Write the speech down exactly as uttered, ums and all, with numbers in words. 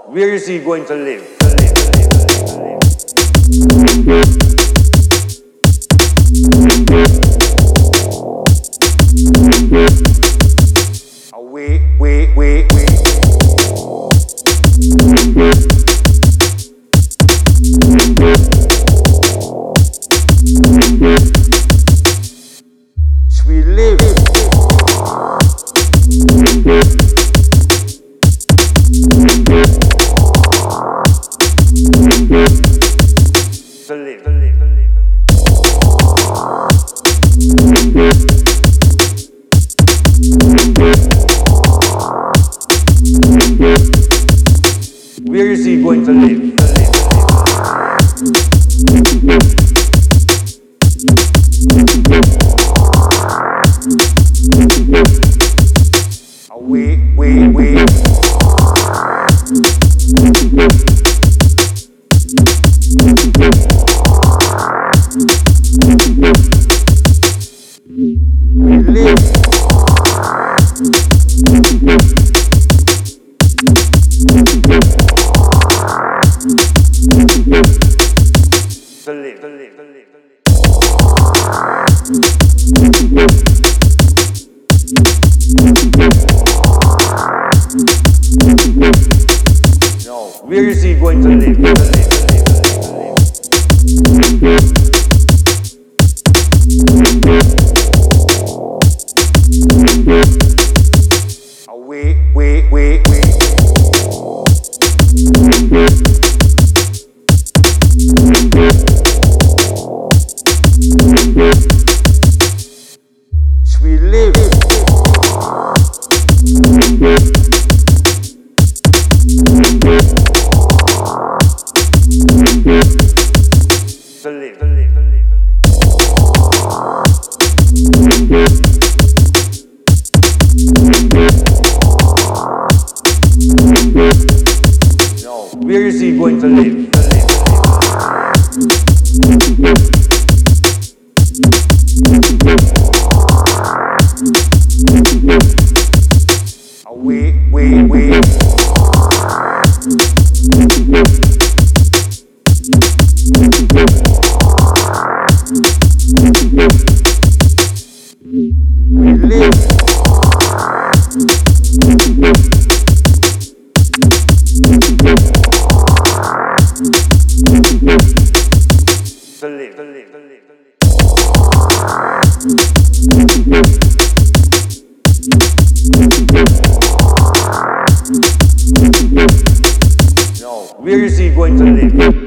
Where is he going to live? To live, to live, to live, to live. Away, wait, wait, wait. Sweet live. To live, to live, to live, to live. Where is he going to live? To live, to live. Away, wait, wait. We live. To live, to live, to live, to live. No, where is he going to live? To live, to live, to live, to live. Wait, wait, wait, wait. Sweet live. To live, to live, to live, to live. No, where is he going to live? To live, to live. Away, wait, wait. We live. To live, to live, to live, to live. No, where is he going to live?